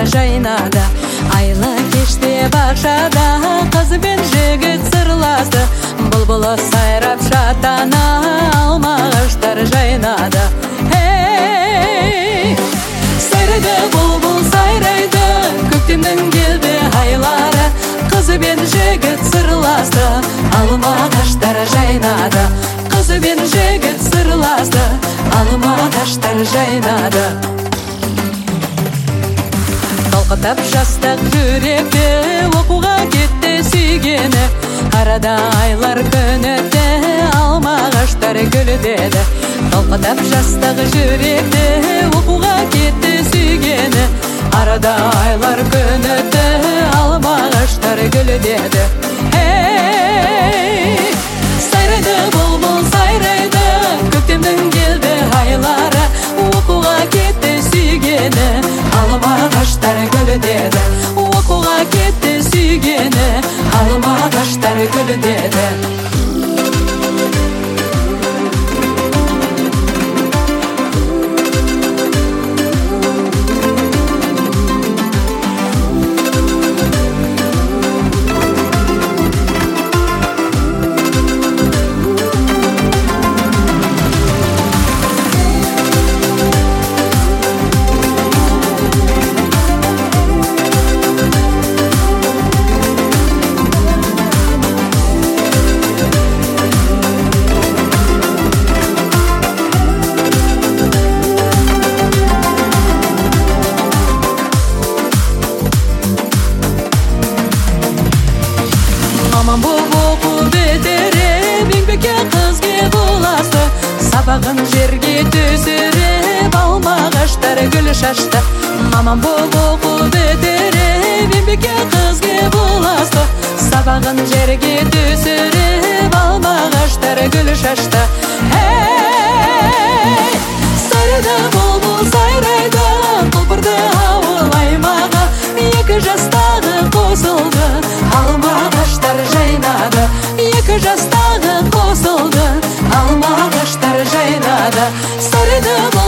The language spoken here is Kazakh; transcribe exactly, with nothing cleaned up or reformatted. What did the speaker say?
жайнады. Айлы кеште бақшада қыз бен жігіт сырласты. Бұлбұл сайрап шаттана, алма ағаштар жайнады. Эй, сайрайды бұлбұл сайрайды, көктемнің келді айлары. Қыз бен жігіт сырласты, алма ағаштар жайнады. Қыз бен жігіт сырласты, алма ағаштар жайнады. Қалқытап жастық жүректі, оқуға кетті сүйгені. Арада айлар күн өтті, алма ағаштар гүлдеді. Қалқытап жастық жүректі, оқуға кетті сүйгені. Арада айлар күн өтті, алма ағаштар гүлдеді. Эй, сайрайды бұлбұл сайрайды, көктемнің келді айлары. Оқуға кетті сүйгені, алма ағаштар гүлдеді. Оқуға кетті сүйгені, алма ағаштар гүлдеді. Мамам боп оқу бітіріп, еңбекке қыз кеп ұласты. Сабағын жерге төсіріп, алма ағаштар гүл шашты. Мамам боп оқу бітіріп, еңбекке қыз кеп ұласты. Сабағын жерге төсіріп, алма ағаштар гүл шашты. Эй, сайрайды бұлбұл сайрайды, құлпырды ауыл аймағы. Екі жастағы қосылды, алма ағаштар жайнады. Екі жастағы қосылды, алма ағаштар жайнады. Сайрайды